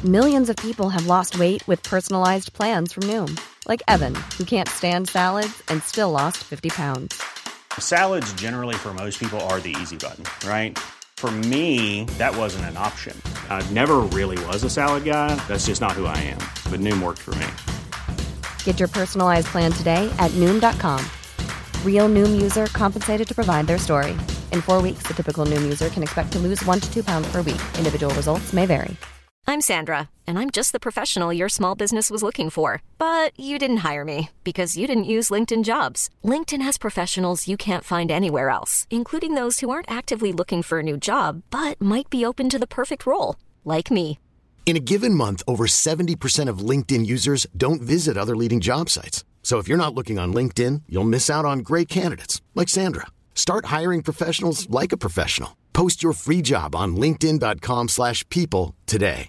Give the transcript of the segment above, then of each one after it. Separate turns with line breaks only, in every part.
Millions of people have lost weight with personalized plans from Noom. Like Evan, who can't stand salads and still lost 50 pounds.
Salads generally for most people are the easy button, right? For me, that wasn't an option. I never really was a salad guy. That's just not who I am. But Noom worked for me.
Get your personalized plan today at Noom.com. Real Noom user compensated to provide their story. In 4 weeks, the typical Noom user can expect to lose 1 to 2 pounds per week. Individual results may vary.
I'm Sandra, and I'm just the professional your small business was looking for. But you didn't hire me because you didn't use LinkedIn Jobs. LinkedIn has professionals you can't find anywhere else, including those who aren't actively looking for a new job, but might be open to the perfect role, like me.
In a given month, over 70% of LinkedIn users don't visit other leading job sites. So if you're not looking on LinkedIn, you'll miss out on great candidates like Sandra. Start hiring professionals like a professional. Post your free job on linkedin.com/people today.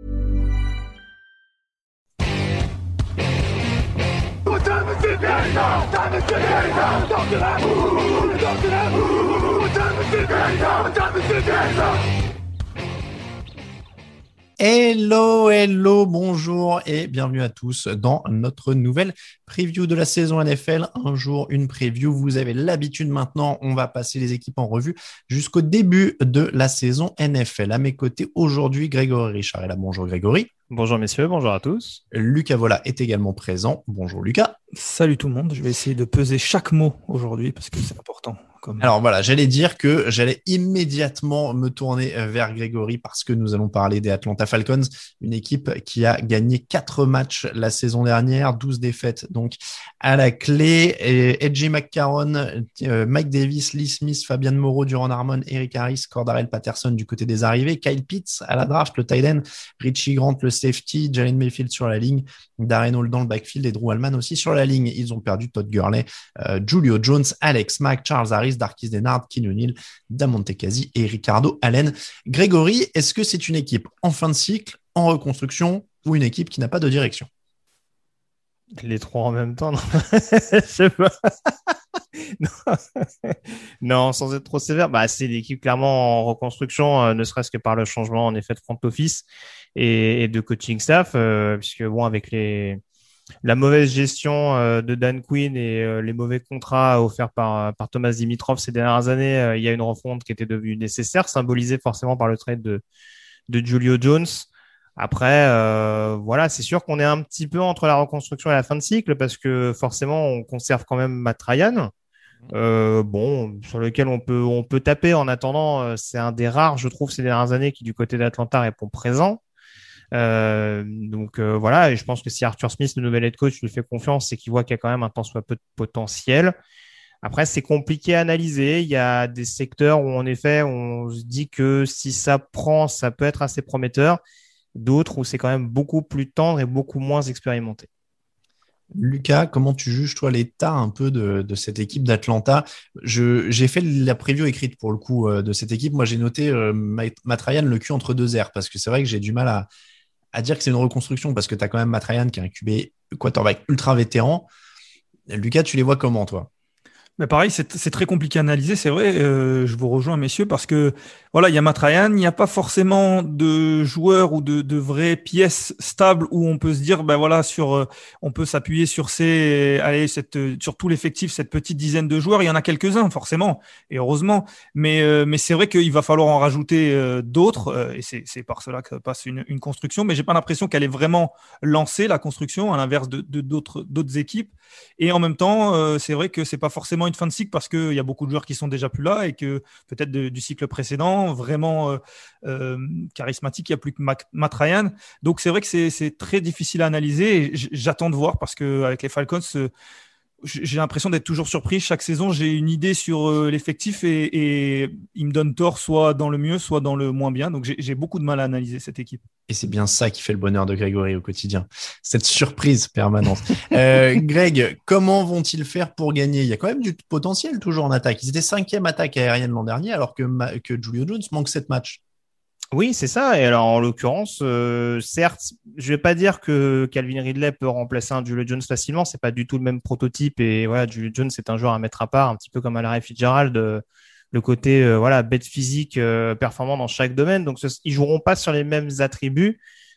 Hello, bonjour et bienvenue à tous dans notre nouvelle preview de la saison NFL. Un jour, une preview. Vous avez l'habitude maintenant, on va passer les équipes en revue jusqu'au début de la saison NFL. À mes côtés aujourd'hui, Grégory Richard est là. Bonjour Grégory.
Bonjour messieurs, bonjour à tous.
Lucas Vola est également présent. Bonjour Lucas.
Salut tout le monde, je vais essayer de peser chaque mot aujourd'hui parce que c'est important.
Alors voilà, j'allais dire que j'allais immédiatement me tourner vers Grégory parce que nous allons parler des Atlanta Falcons, une équipe qui a gagné 4 matchs la saison dernière, 12 défaites donc à la clé. Et AJ McCarron, Mike Davis, Lee Smith, Fabian Moreau, Duran Harmon, Eric Harris, Cordarrelle Patterson du côté des arrivées, Kyle Pitts à la draft, le tight end, Richie Grant, le safety, Jalen Mayfield sur la ligne, Darren Hall dans le backfield et Drew Allman aussi sur la ligne. Ils ont perdu Todd Gurley, Julio Jones, Alex Mack, Charles Harris, Darqueze Dennard, Keanu Neal, Damonte Casey et Ricardo Allen. Grégory, est-ce que c'est une équipe en fin de cycle, en reconstruction ou une équipe qui n'a pas de direction?
Les trois en même temps, non. Je sais pas. Non, sans être trop sévère, c'est l'équipe clairement en reconstruction, ne serait-ce que par le changement en effet de front office et de coaching staff, puisque bon, avec la mauvaise gestion de Dan Quinn et les mauvais contrats offerts par Thomas Dimitrov ces dernières années, il y a une refonte qui était devenue nécessaire, symbolisée forcément par le trade de Julio Jones. Après, voilà, c'est sûr qu'on est un petit peu entre la reconstruction et la fin de cycle parce que forcément, on conserve quand même Matt Ryan, sur lequel on peut taper. En attendant, c'est un des rares, je trouve, ces dernières années qui du côté d'Atlanta répond présent. Voilà, et je pense que si Arthur Smith, le nouvel head coach, lui fait confiance, c'est qu'il voit qu'il y a quand même un tant soit peu de potentiel. Après, c'est compliqué à analyser. Il y a des secteurs où, en effet, on se dit que si ça prend, ça peut être assez prometteur. D'autres où c'est quand même beaucoup plus tendre et beaucoup moins expérimenté.
Lucas, comment tu juges, toi, l'état un peu de cette équipe d'Atlanta? J'ai fait la preview écrite pour le coup de cette équipe. Moi, j'ai noté Matt Ryan le cul entre deux airs parce que c'est vrai que j'ai du mal à dire que c'est une reconstruction parce que tu as quand même Matt Ryan qui est un QB quarterback ultra vétéran. Lucas, tu les vois comment, toi?
Mais pareil, c'est très compliqué à analyser, c'est vrai. Je vous rejoins, messieurs, parce que voilà, il y a Matt Ryan, il n'y a pas forcément de joueurs ou de vraies pièces stables où on peut se dire, on peut s'appuyer sur sur tout l'effectif, cette petite dizaine de joueurs. Il y en a quelques-uns, forcément, et heureusement. Mais c'est vrai qu'il va falloir en rajouter d'autres, et c'est par cela que passe une construction. Mais j'ai pas l'impression qu'elle est vraiment lancée, la construction, à l'inverse de d'autres équipes. Et en même temps, c'est vrai que c'est pas forcément une fin de cycle parce qu'il y a beaucoup de joueurs qui sont déjà plus là et que peut-être du cycle précédent, vraiment charismatique, il n'y a plus que Matt Ryan. Donc c'est vrai que c'est très difficile à analyser et j'attends de voir parce qu'avec les Falcons, j'ai l'impression d'être toujours surpris. Chaque saison, j'ai une idée sur l'effectif et il me donne tort soit dans le mieux, soit dans le moins bien. Donc j'ai beaucoup de mal à analyser cette équipe.
Et c'est bien ça qui fait le bonheur de Grégory au quotidien, cette surprise permanente. Greg, comment vont-ils faire pour gagner? Il y a quand même du potentiel toujours en attaque. Ils étaient 5e attaque aérienne l'an dernier alors que Julio Jones manque 7 matchs.
Oui, c'est ça. Et alors, en l'occurrence, certes, je vais pas dire que Calvin Ridley peut remplacer un Julio Jones facilement. C'est pas du tout le même prototype. Et voilà, Julio Jones, c'est un joueur à mettre à part, un petit peu comme à Larry Fitzgerald, le côté bête physique, performant dans chaque domaine. Donc, ils joueront pas sur les mêmes attributs.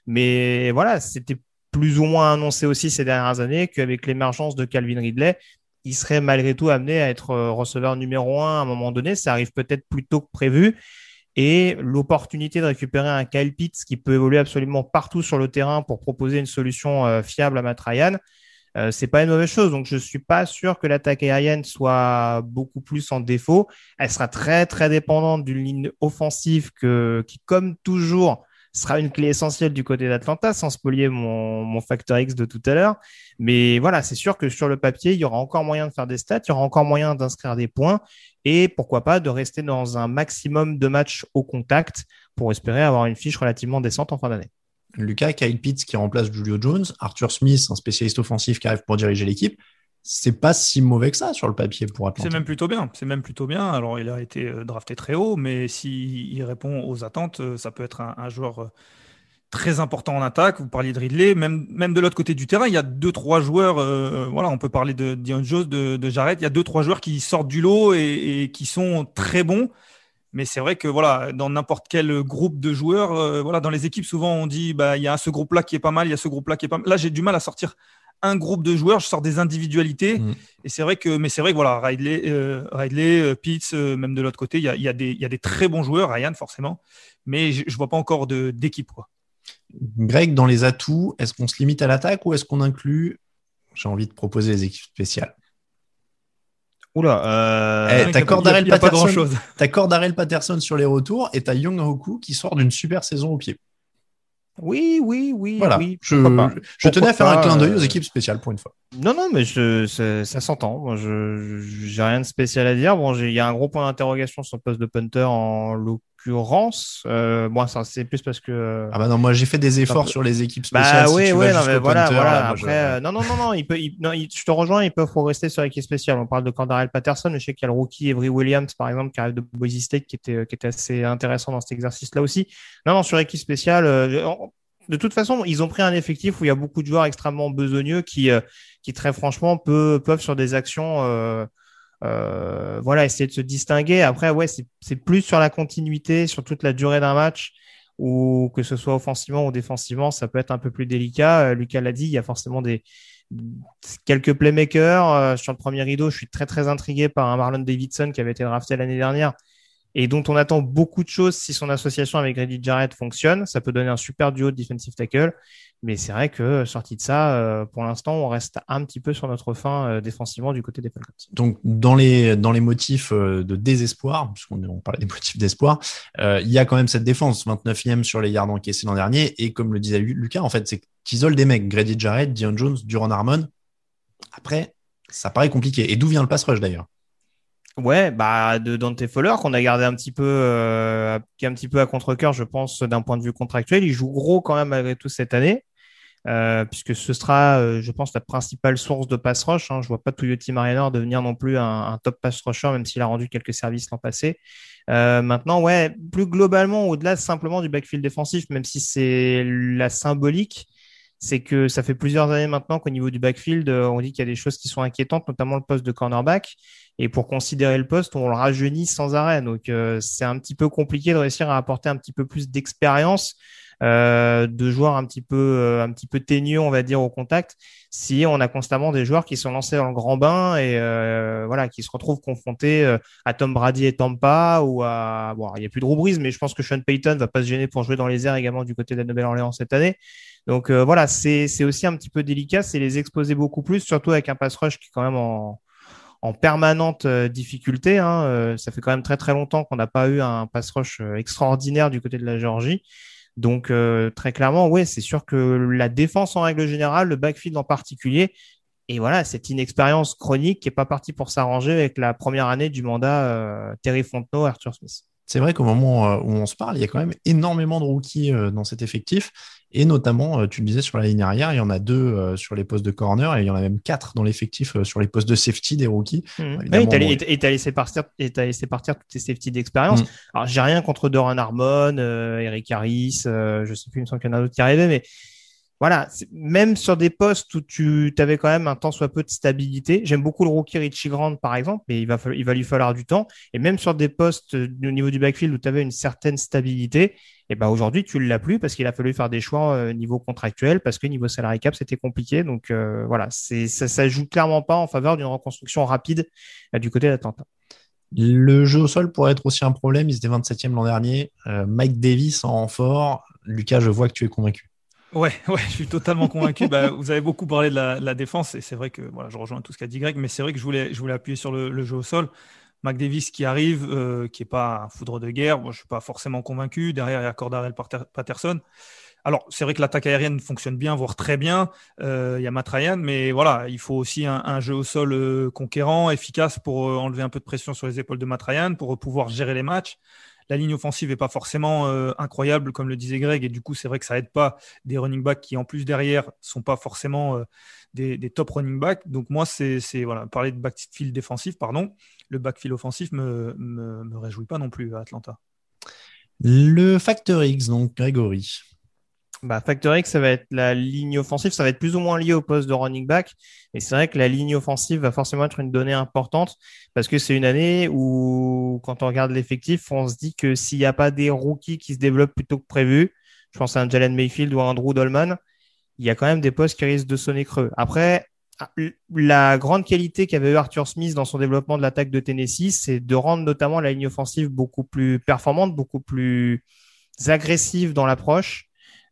Mais voilà, c'était plus ou moins annoncé aussi ces dernières années qu'avec l'émergence de Calvin Ridley, il serait malgré tout amené à être receveur numéro 1 à un moment donné. Ça arrive peut-être plus tôt que prévu. Et l'opportunité de récupérer un Kyle Pitts qui peut évoluer absolument partout sur le terrain pour proposer une solution fiable à Matt Ryan, c'est pas une mauvaise chose. Donc, je suis pas sûr que l'attaque aérienne soit beaucoup plus en défaut. Elle sera très, très dépendante d'une ligne offensive qui, comme toujours, sera une clé essentielle du côté d'Atlanta, sans spolier mon facteur X de tout à l'heure. Mais voilà, c'est sûr que sur le papier, il y aura encore moyen de faire des stats, il y aura encore moyen d'inscrire des points et pourquoi pas de rester dans un maximum de matchs au contact pour espérer avoir une fiche relativement décente en fin d'année.
Lucas, Kyle Pitts qui remplace Julio Jones, Arthur Smith, un spécialiste offensif qui arrive pour diriger l'équipe. C'est pas si mauvais que ça sur le papier pour Atlanta.
C'est même plutôt bien. C'est même plutôt bien. Alors, il a été drafté très haut, mais s'il répond aux attentes, ça peut être un joueur très important en attaque. Vous parliez de Ridley. Même de l'autre côté du terrain, il y a 2-3 joueurs. Voilà, on peut parler de Dion Jones, de Jarrett. Il y a 2-3 joueurs qui sortent du lot et qui sont très bons. Mais c'est vrai que voilà, dans n'importe quel groupe de joueurs, voilà, dans les équipes, souvent on dit il y a ce groupe-là qui est pas mal, il y a ce groupe-là qui est pas mal. Là, j'ai du mal à sortir un groupe de joueurs, je sors des individualités. Et c'est vrai que voilà, Ridley, Pitts, même de l'autre côté, il y a des très bons joueurs, Ryan forcément, mais je vois pas encore d'équipe, quoi.
Greg, dans les atouts, est-ce qu'on se limite à l'attaque ou est-ce qu'on inclut, j'ai envie de proposer les équipes spéciales? T'as Cordarrelle Patterson sur les retours et t'as Young Hoku qui sort d'une super saison au pied.
Oui.
Voilà.
Oui,
je tenais à faire un clin d'œil aux équipes spéciales pour une fois.
Non, mais ça s'entend. Moi, j'ai rien de spécial à dire. Bon, il y a un gros point d'interrogation sur le poste de punter en l'occurrence. Moi, ça c'est plus parce que.
Ah bah non, moi j'ai fait des efforts sur les équipes spéciales.
Oui,
non,
mais voilà.
Là,
après, non. Je te rejoins. Ils peuvent progresser sur l'équipe spéciale. On parle de Cordarrelle Patterson, mais je sais qu'il y a le rookie Avery Williams, par exemple, qui arrive de Boise State, qui était assez intéressant dans cet exercice-là aussi. Non, sur l'équipe spéciale. De toute façon, ils ont pris un effectif où il y a beaucoup de joueurs extrêmement besogneux qui très franchement peuvent sur des actions essayer de se distinguer. Après, c'est plus sur la continuité, sur toute la durée d'un match, ou que ce soit offensivement ou défensivement, ça peut être un peu plus délicat. Lucas l'a dit, il y a forcément quelques playmakers. Sur le premier rideau, je suis très très intrigué par un Marlon Davidson qui avait été drafté l'année dernière et dont on attend beaucoup de choses si son association avec Grady Jarrett fonctionne. Ça peut donner un super duo de defensive tackle. Mais c'est vrai que, sorti de ça, pour l'instant, on reste un petit peu sur notre fin défensivement du côté des Falcons.
Donc, dans les motifs de désespoir, puisqu'on parlait des motifs d'espoir, il y a quand même cette défense, 29e sur les yards encaissés l'an dernier. Et comme le disait Lucas, en fait, c'est qu'ils isolent des mecs, Grady Jarrett, Dion Jones, Duron Harmon. Après, ça paraît compliqué. Et d'où vient le pass rush, d'ailleurs?
Ouais, de Dante Fowler qu'on a gardé qui est un petit peu à contre-cœur, je pense, d'un point de vue contractuel. Il joue gros quand même malgré tout cette année, puisque ce sera, je pense, la principale source de pass rush. Je vois pas Tuioti Mariano devenir non plus un top pass rusher, même s'il a rendu quelques services l'an passé. Maintenant, plus globalement, au-delà simplement du backfield défensif, même si c'est la symbolique, c'est que ça fait plusieurs années maintenant qu'au niveau du backfield, on dit qu'il y a des choses qui sont inquiétantes, notamment le poste de cornerback. Et pour considérer le poste, on le rajeunit sans arrêt. Donc, c'est un petit peu compliqué de réussir à apporter un petit peu plus d'expérience, de joueurs un petit peu teigneux, on va dire, au contact, si on a constamment des joueurs qui sont lancés dans le grand bain et qui se retrouvent confrontés à Tom Brady et Tampa ou il y a plus de Drew Brees, mais je pense que Sean Payton va pas se gêner pour jouer dans les airs également du côté de la Nouvelle-Orléans cette année. Donc c'est aussi un petit peu délicat, c'est les exposer beaucoup plus, surtout avec un pass rush qui est quand même en permanente difficulté. Ça fait quand même très très longtemps qu'on n'a pas eu un pass rush extraordinaire du côté de la Géorgie. Donc très clairement, c'est sûr que la défense en règle générale, le backfield en particulier, et voilà, cette inexpérience chronique qui est pas partie pour s'arranger avec la première année du mandat Terry Fontenot, Arthur Smith.
C'est vrai qu'au moment où on se parle, il y a quand même énormément de rookies dans cet effectif. Et notamment, tu le disais, sur la ligne arrière, il y en a 2 sur les postes de corner et il y en a même 4 dans l'effectif sur les postes de safety des rookies.
Et t'as laissé partir toutes tes safety d'expérience. Alors, j'ai rien contre Doran Harmon, Eric Harris, je sais plus, il me semble qu'il y en a d'autres qui arrivaient, mais voilà, même sur des postes où tu avais quand même un tant soit peu de stabilité. J'aime beaucoup le rookie Richie Grant, par exemple, mais il va lui falloir du temps. Et même sur des postes au niveau du backfield où tu avais une certaine stabilité, et ben aujourd'hui, tu ne l'as plus parce qu'il a fallu faire des choix niveau contractuel, parce que niveau salary cap, c'était compliqué. Donc voilà, ça joue clairement pas en faveur d'une reconstruction rapide du côté d'Atlanta.
Le jeu au sol pourrait être aussi un problème. Ils étaient 27e l'an dernier. Mike Davis en renfort. Lucas, je vois que tu es convaincu.
Ouais, je suis totalement convaincu. Vous avez beaucoup parlé de la défense et c'est vrai que voilà, je rejoins tout ce qu'a dit Greg, mais c'est vrai que je voulais appuyer sur le jeu au sol. Mac Davis qui arrive, qui est pas un foudre de guerre. Moi, je suis pas forcément convaincu. Derrière, il y a Cordarrelle Patterson. Alors, c'est vrai que l'attaque aérienne fonctionne bien, voire très bien. Il y a Matt Ryan, mais voilà, il faut aussi un jeu au sol conquérant, efficace pour enlever un peu de pression sur les épaules de Matt Ryan, pour pouvoir gérer les matchs. La ligne offensive n'est pas forcément incroyable, comme le disait Greg, et du coup, c'est vrai que ça aide pas des running backs qui, en plus, derrière, sont pas forcément des top running backs. Donc, moi, c'est voilà, parler de backfield défensif, pardon. Le backfield offensif me réjouit pas non plus à Atlanta.
Le facteur X, donc Grégory.
Factor X, ça va être la ligne offensive, ça va être plus ou moins lié au poste de running back. Et c'est vrai que la ligne offensive va forcément être une donnée importante parce que c'est une année où, quand on regarde l'effectif, on se dit que s'il n'y a pas des rookies qui se développent plutôt que prévu, je pense à un Jalen Mayfield ou à un Drew Dolman, il y a quand même des postes qui risquent de sonner creux. Après, la grande qualité qu'avait eu Arthur Smith dans son développement de l'attaque de Tennessee, c'est de rendre notamment la ligne offensive beaucoup plus performante, beaucoup plus agressive dans l'approche.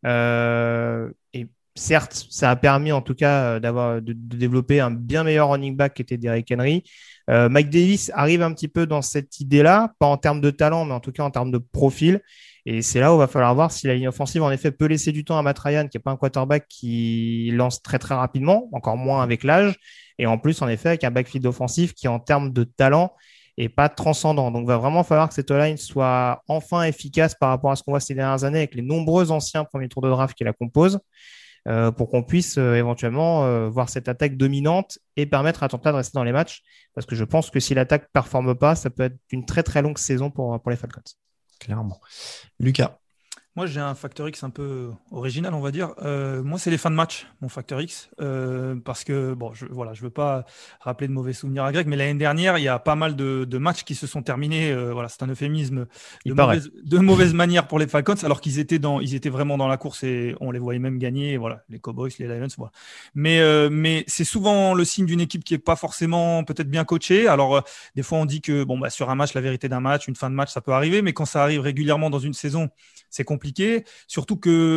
Et certes, ça a permis en tout cas de développer un bien meilleur running back qui était Derrick Henry. Mike Davis arrive un petit peu dans cette idée-là, pas en termes de talent, mais en tout cas en termes de profil. Et c'est là où il va falloir voir si la ligne offensive, en effet, peut laisser du temps à Matt Ryan, qui n'est pas un quarterback qui lance très très rapidement, encore moins avec l'âge. Et en plus, en effet, avec un backfield offensif qui, en termes de talent, et pas transcendant. Donc, il va vraiment falloir que cette O-line soit enfin efficace par rapport à ce qu'on voit ces dernières années avec les nombreux anciens premiers tours de draft qui la composent pour qu'on puisse éventuellement voir cette attaque dominante et permettre à Atlanta de rester dans les matchs. Parce que je pense que si l'attaque ne performe pas, ça peut être une très très longue saison pour les Falcons.
Clairement. Lucas.
Moi, j'ai un facteur X un peu original, on va dire. Moi, c'est les fins de match, mon facteur X. Parce que, je veux pas rappeler de mauvais souvenirs à Greg, mais l'année dernière, il y a pas mal de matchs qui se sont terminés. C'est un euphémisme de mauvaise manière pour les Falcons, alors qu'ils étaient vraiment dans la course et on les voyait même gagner. Voilà, les Cowboys, les Lions, voilà. Mais c'est souvent le signe d'une équipe qui est pas forcément peut-être bien coachée. Alors, des fois, on dit que, sur un match, la vérité d'un match, une fin de match, ça peut arriver, mais quand ça arrive régulièrement dans une saison, c'est compliqué, surtout que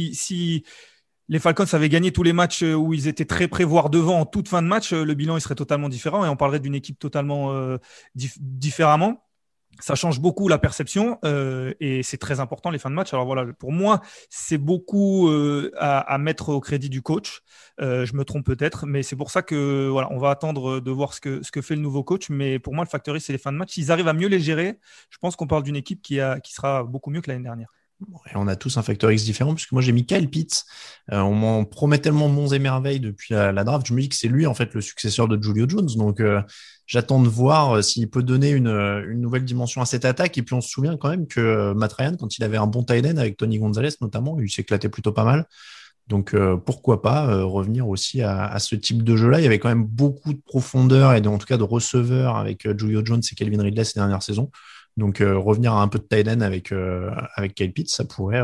si les Falcons avaient gagné tous les matchs où ils étaient très près, voire devant en toute fin de match, le bilan il serait totalement différent et on parlerait d'une équipe totalement différemment. Ça change beaucoup la perception et c'est très important les fins de match. Alors voilà, pour moi, c'est beaucoup à mettre au crédit du coach. Je me trompe peut-être, mais c'est pour ça que voilà, on va attendre de voir ce que fait le nouveau coach. Mais pour moi, le facteur X, c'est les fins de match. S'ils arrivent à mieux les gérer, je pense qu'on parle d'une équipe qui sera beaucoup mieux que l'année dernière.
Et on a tous un facteur X différent, puisque moi j'ai mis Kyle Pitts. On m'en promet tellement monts et merveilles depuis la draft. Je me dis que c'est lui en fait le successeur de Julio Jones. Donc j'attends de voir s'il peut donner une nouvelle dimension à cette attaque. Et puis on se souvient quand même que Matt Ryan, quand il avait un bon tight end avec Tony Gonzalez notamment, il s'éclatait plutôt pas mal. Donc pourquoi pas revenir aussi à ce type de jeu-là. Il y avait quand même beaucoup de profondeur et en tout cas de receveurs avec Julio Jones et Calvin Ridley ces dernières saisons. Donc revenir à un peu de tight end avec Kyle Pitts, ça pourrait.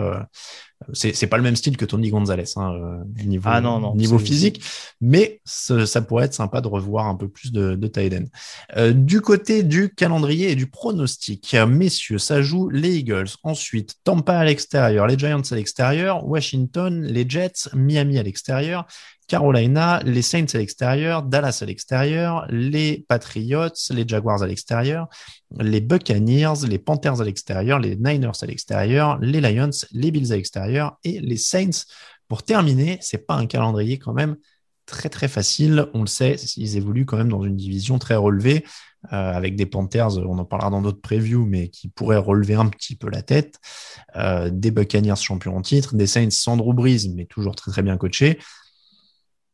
C'est pas le même style que Tony Gonzalez niveau physique, mais ça pourrait être sympa de revoir un peu plus de tight end. Du côté du calendrier et du pronostic, messieurs, ça joue les Eagles, ensuite Tampa à l'extérieur, les Giants à l'extérieur, Washington, les Jets, Miami à l'extérieur, Carolina, les Saints à l'extérieur, Dallas à l'extérieur, les Patriots, les Jaguars à l'extérieur, les Buccaneers, les Panthers à l'extérieur, les Niners à l'extérieur, les Lions, les Bills à l'extérieur et les Saints. Pour terminer, c'est pas un calendrier quand même très très facile. On le sait, ils évoluent quand même dans une division très relevée avec des Panthers, on en parlera dans d'autres previews, mais qui pourraient relever un petit peu la tête. Des Buccaneers champions en titre, des Saints sans Drew Brees, mais toujours très très bien coachés.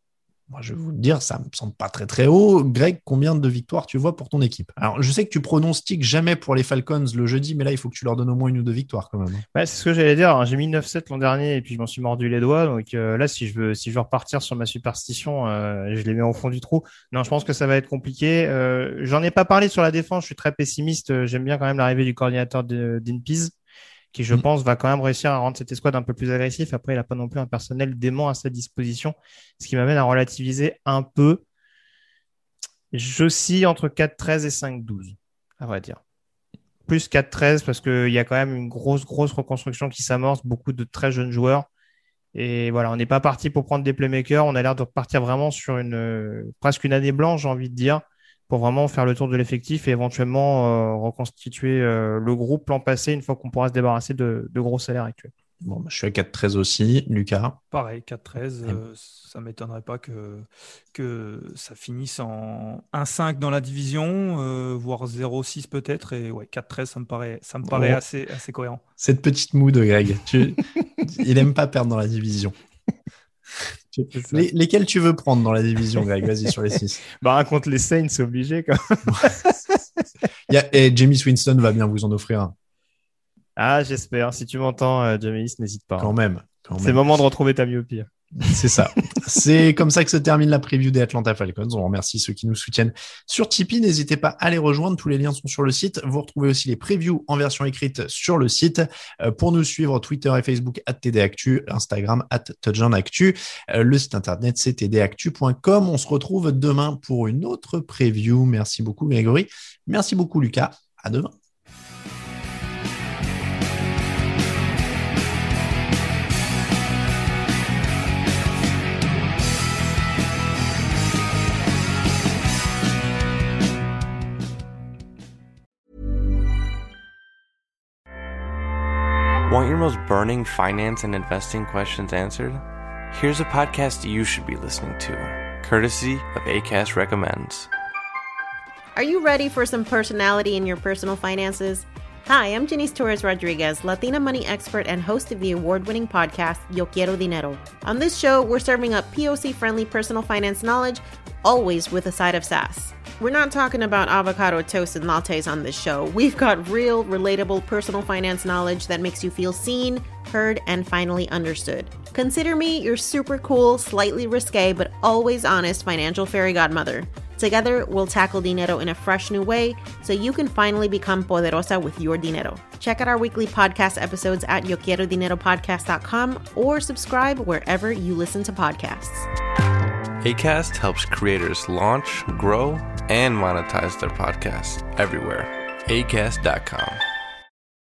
Moi, je vais vous le dire, ça me semble pas très très haut. Greg, combien de victoires tu vois pour ton équipe? Alors, je sais que tu pronostiques jamais pour les Falcons le jeudi, mais là, il faut que tu leur donnes au moins 1 ou 2 victoires quand même.
Ouais, c'est ce que j'allais dire. J'ai mis 9-7 l'an dernier et puis je m'en suis mordu les doigts. Donc là, si je veux repartir sur ma superstition, je les mets au fond du trou. Non, je pense que ça va être compliqué. J'en ai pas parlé sur la défense. Je suis très pessimiste. J'aime bien quand même l'arrivée du coordinateur d'Inpeas, qui, je pense, va quand même réussir à rendre cette escouade un peu plus agressif. Après, il n'a pas non plus un personnel dément à sa disposition, ce qui m'amène à relativiser un peu. J'oscille entre 4-13 et 5-12, à vrai dire. Plus 4-13 parce qu'il y a quand même une grosse reconstruction qui s'amorce, beaucoup de très jeunes joueurs. Et voilà, on n'est pas parti pour prendre des playmakers. On a l'air de repartir vraiment sur presque une année blanche, j'ai envie de dire, pour vraiment faire le tour de l'effectif et éventuellement reconstituer le groupe l'an passé une fois qu'on pourra se débarrasser de gros salaires actuels.
Bon, je suis à 4-13 aussi. Lucas?
Pareil, 4-13. Ça ne m'étonnerait pas que ça finisse en 1-5 dans la division, voire 0-6 peut-être. Et ouais, 4-13, ça me paraît assez cohérent.
Cette petite moue de Greg. Il n'aime pas perdre dans la division. Lesquels tu veux prendre dans la division, Greg? Vas-y, sur les 6.
Contre les Saints, c'est obligé quand même.
Et Jameis Winston va bien vous en offrir un.
Ah, j'espère. Si tu m'entends, Jameis, n'hésite pas.
Quand même.
C'est le moment de retrouver ta myopie.
C'est ça. C'est comme ça que se termine la preview des Atlanta Falcons. On remercie ceux qui nous soutiennent sur Tipeee. N'hésitez pas à les rejoindre. Tous les liens sont sur le site. Vous retrouvez aussi les previews en version écrite sur le site. Pour nous suivre, Twitter et Facebook @TDActu, Instagram @TouchdownActu. Le site internet, c'est tdactu.com. On se retrouve demain pour une autre preview. Merci beaucoup, Grégory. Merci beaucoup, Lucas. À demain.
Want your most burning finance and investing questions answered? Here's a podcast you should be listening to, courtesy of Acast Recommends.
Are you ready for some personality in your personal finances? Hi, I'm Janice Torres-Rodriguez, Latina money expert and host of the award-winning podcast, Yo Quiero Dinero. On this show, we're serving up POC-friendly personal finance knowledge, always with a side of sass. We're not talking about avocado toast and lattes on this show. We've got real, relatable personal finance knowledge that makes you feel seen, heard, and finally understood. Consider me your super cool, slightly risque, but always honest financial fairy godmother. Together, we'll tackle dinero in a fresh new way so you can finally become poderosa with your dinero. Check out our weekly podcast episodes at yoquierodineropodcast.com or subscribe wherever you listen to podcasts.
Acast helps creators launch, grow, and monetize their podcasts everywhere. Acast.com.